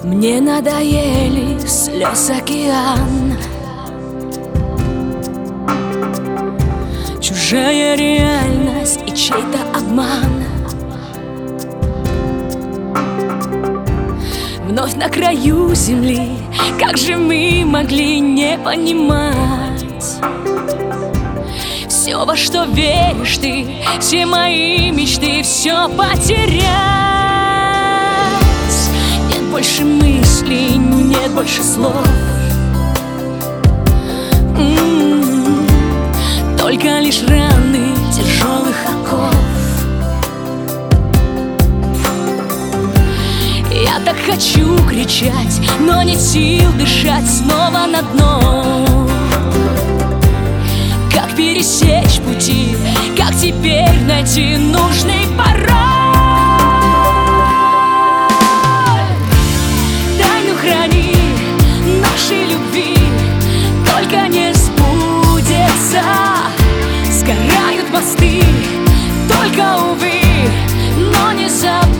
Мне надоели слез океан, чужая реальность и чей-то обман. Вновь на краю земли, как же мы могли не понимать? Все, во что веришь ты, все мои мечты, все потерять. Нет больше мыслей, нет больше слов, только лишь раны тяжелых оков. Я так хочу кричать, но нет сил дышать снова на дно. Как пересечь пути, как теперь найти нужный пароль? Тайну храни нашей любви, только не сбудется. Сгорают мосты, только, увы, но не забудется.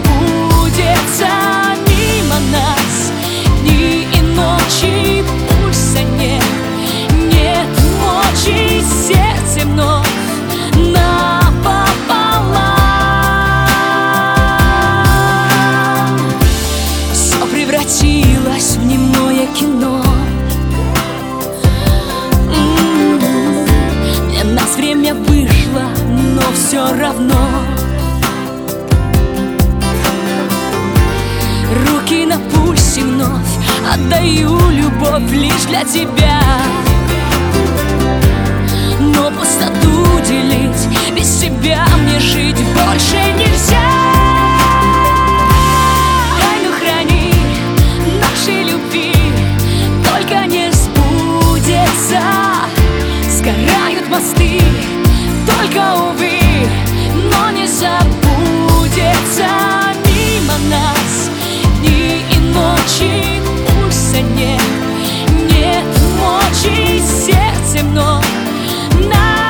Мимо нас дни и ночи, пульса нет, нет мочи, сердце вновь напополам. Все превратилось в немое кино. Для нас время вышло, но все равно руки на пульсе вновь, отдаю любовь лишь для тебя. Но пустоту делить, без тебя мне жить больше нельзя. Тайну храни нашей любви, только не сбудется. Сгорают мосты, только, увы, но не забудется. Мимо нас дни и ночи, пульса нет, нет мочи, сердце вновь